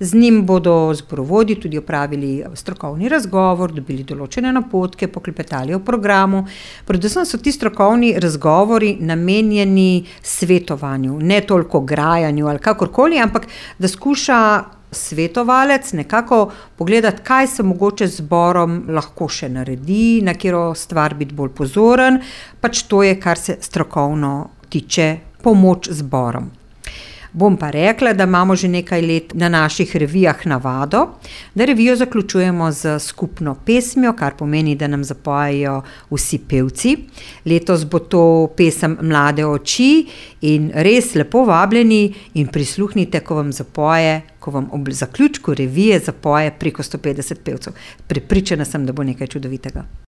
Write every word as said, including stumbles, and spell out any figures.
Z njim bodo zborovodji tudi opravili strokovni razgovor, dobili določene napotke, poklepetali o programu. Predvsem so ti strokovni razgovori namenjeni svetovanju, ne toliko grajanju ali kakorkoli, ampak da skuša svetovalec nekako pogledati, kaj se mogoče z zborom lahko še naredi, na katero stvar biti bolj pozoren, pač to je, kar se strokovno tiče, pomoč zborom. Bom pa rekla, da imamo že nekaj let na naših revijah navado, da revijo zaključujemo z skupno pesmijo, kar pomeni, da nam zapojejo vsi pevci. Letos bo to pesem Mlade oči in res lepo vabljeni in prisluhnite, ko vam zapoje, ko vam ob zaključku revije zapoje preko sto petdeset pevcev. Prepričana sem, da bo nekaj čudovitega.